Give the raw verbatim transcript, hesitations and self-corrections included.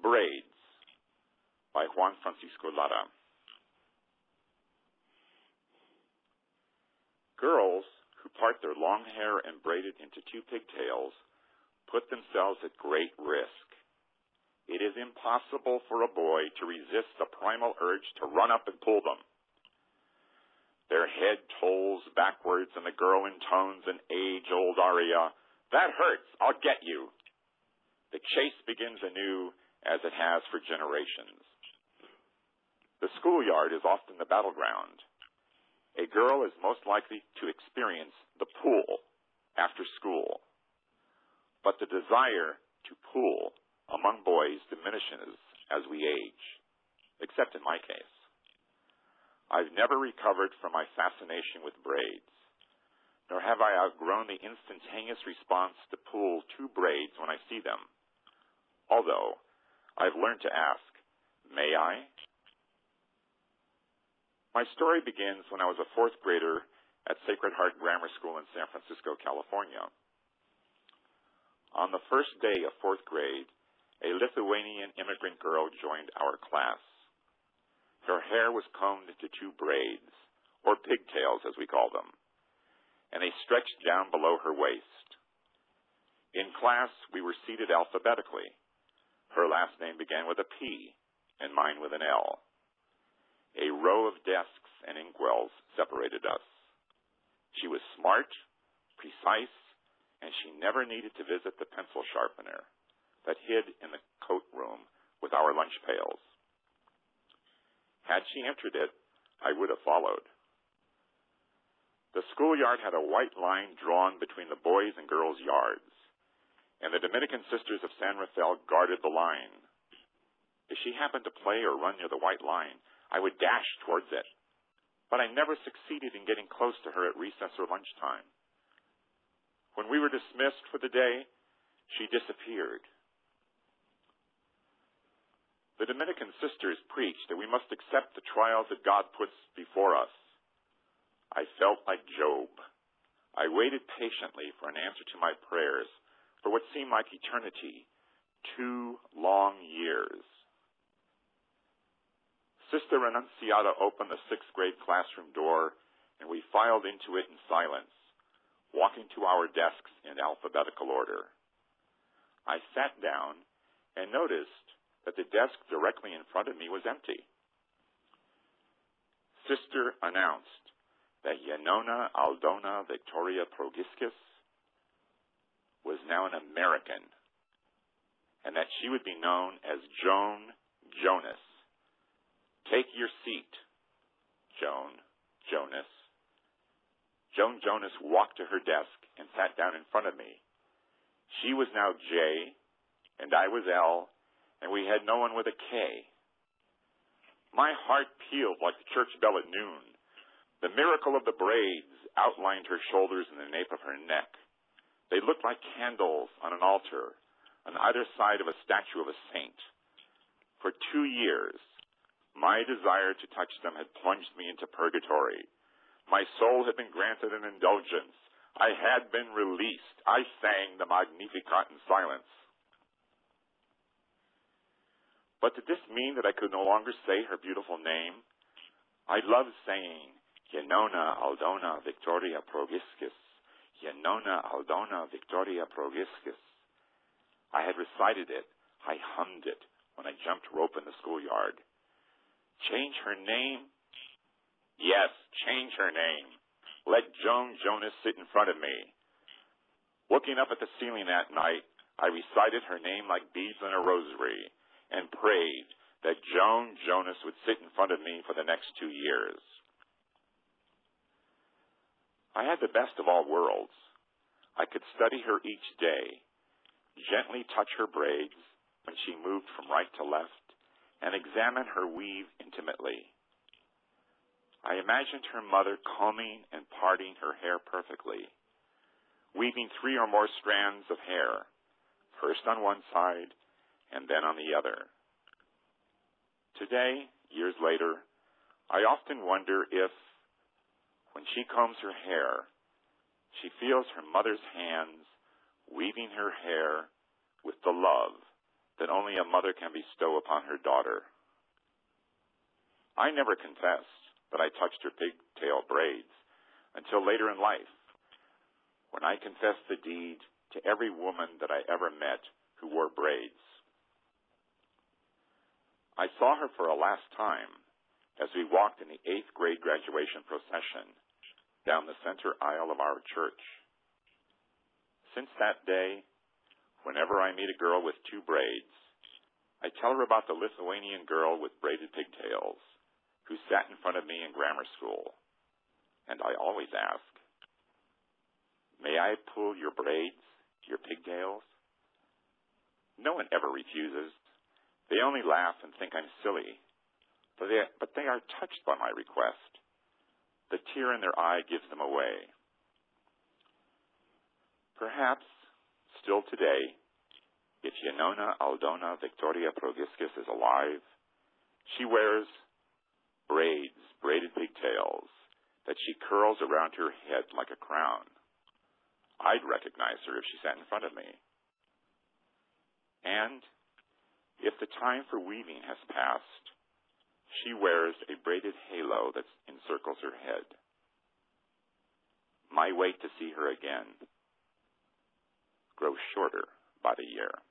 Braids by Juan Francisco Lara. Girls who part their long hair and braid it into two pigtails put themselves at great risk. It is impossible for a boy to resist the primal urge to run up and pull them. Their head tolls backwards, and the girl intones an age-old aria, "That hurts, I'll get you." The chase begins anew, as it has for generations. The schoolyard is often the battleground. A girl is most likely to experience the pull after school. But the desire to pull among boys diminishes as we age, except in my case. I've never recovered from my fascination with braids, nor have I outgrown the instantaneous response to pull two braids when I see them, although I've learned to ask, may I? My story begins when I was a fourth grader at Sacred Heart Grammar School in San Francisco, California. On the first day of fourth grade, a Lithuanian immigrant girl joined our class. Her hair was combed into two braids, or pigtails as we call them, and they stretched down below her waist. In class, we were seated alphabetically. Her last name began with a P, and mine with an L. A row of desks and inkwells separated us. She was smart, precise, and she never needed to visit the pencil sharpener that hid in the coat room with our lunch pails. Had she entered it, I would have followed. The schoolyard had a white line drawn between the boys' and girls' yards, and the Dominican Sisters of San Rafael guarded the line. If she happened to play or run near the white line, I would dash towards it, but I never succeeded in getting close to her at recess or lunchtime. When we were dismissed for the day, she disappeared. The Dominican Sisters preached that we must accept the trials that God puts before us. I felt like Job. I waited patiently for an answer to my prayers for what seemed like eternity, two long years. Sister Annunciata opened the sixth grade classroom door, and we filed into it in silence, walking to our desks in alphabetical order. I sat down and noticed that the desk directly in front of me was empty. Sister announced that Yenona Aldona Victoria Progiskis was now an American, and that she would be known as Joan Jonas. Take your seat, Joan Jonas. Joan Jonas walked to her desk and sat down in front of me. She was now J, and I was L, and we had no one with a K. My heart pealed like the church bell at noon. The miracle of the braids outlined her shoulders and the nape of her neck. They looked like candles on an altar on either side of a statue of a saint. For two years, my desire to touch them had plunged me into purgatory. My soul had been granted an indulgence. I had been released. I sang the Magnificat in silence. But did this mean that I could no longer say her beautiful name? I loved saying, Yenona Aldona Victoria Progiskis. Yenona Aldona Victoria Progiskis. I had recited it. I hummed it when I jumped rope in the schoolyard. Change her name? Yes, change her name. Let Joan Jonas sit in front of me. Looking up at the ceiling that night, I recited her name like beads in a rosary and prayed that Joan Jonas would sit in front of me for the next two years. I had the best of all worlds. I could study her each day, gently touch her braids when she moved from right to left, and examine her weave intimately. I imagined her mother combing and parting her hair perfectly, weaving three or more strands of hair, first on one side and then on the other. Today, years later, I often wonder if, when she combs her hair, she feels her mother's hands weaving her hair with the love that only a mother can bestow upon her daughter. I never confessed that I touched her pigtail braids until later in life, when I confessed the deed to every woman that I ever met who wore braids. I saw her for a last time as we walked in the eighth grade graduation procession down the center aisle of our church. Since that day, whenever I meet a girl with two braids, I tell her about the Lithuanian girl with braided pigtails who sat in front of me in grammar school. And I always ask, "May I pull your braids, your pigtails?" No one ever refuses. They only laugh and think I'm silly, but they, but they are touched by my request. The tear in their eye gives them away. Perhaps, still today, if Yenona Aldona Victoria Progiskis is alive, she wears braids, braided pigtails, that she curls around her head like a crown. I'd recognize her if she sat in front of me. And if the time for weaving has passed, she wears a braided halo that encircles her head. My wait to see her again grows shorter by the year.